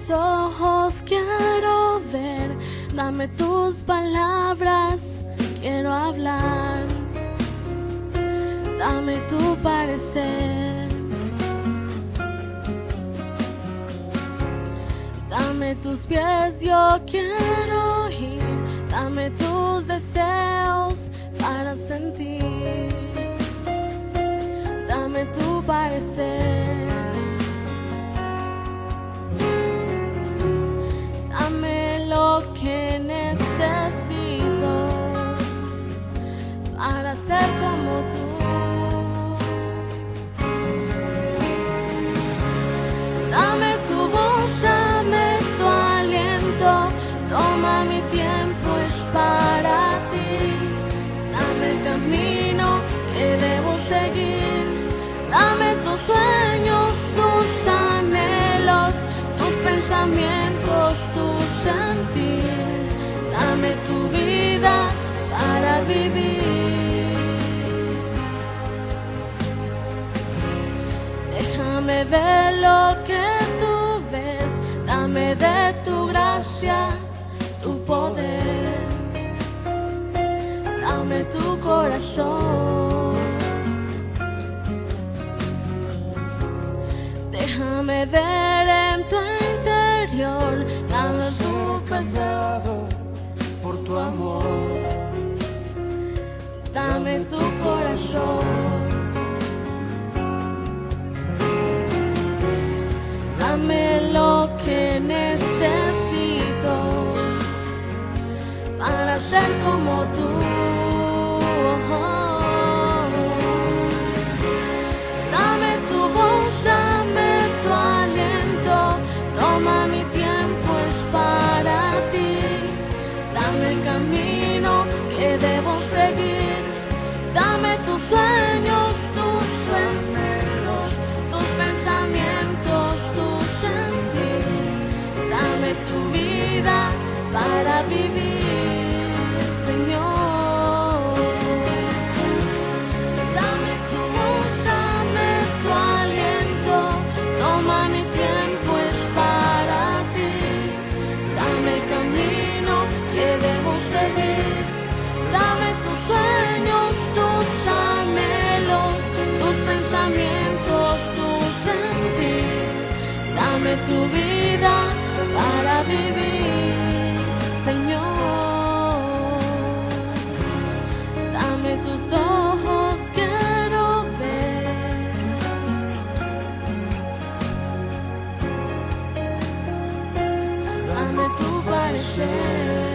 tus ojos quiero ver, dame tus palabras, quiero hablar, dame tu parecer, dame tus pies, yo quiero ir, dame tus deseos para sentir, dame tu parecer. Dame lo que necesito para ser como tú. Dame tu voz, dame tu aliento, toma mi tiempo, es para ti. Dame el camino que debo seguir, dame tus sueños, tus anhelos, tus pensamientos, tu sentir, dame tu vida para vivir. Déjame ver lo que tú ves, dame de tu gracia, tu poder, dame tu corazón. Déjame ver en tu interior, dame tu pesado por tu amor, dame tu corazón. Dame lo que necesito para ser como tú. Dame tu voz, dame tu aliento, toma mi tiempo, es para ti. Dame el camino que debo seguir, dame tus sueños, tus sueños, tus pensamientos, tu sentir, dame tu vida para vivir, Señor. Dame tu voz, dame tu aliento, toma mi tiempo, es para ti. Dame el camino que debo seguir, dame tus sueños, tus anhelos, tus pensamientos, tu sentir, dame tu vida para vivir, Señor. Dame tus ojos, quiero ver, dame tu parecer.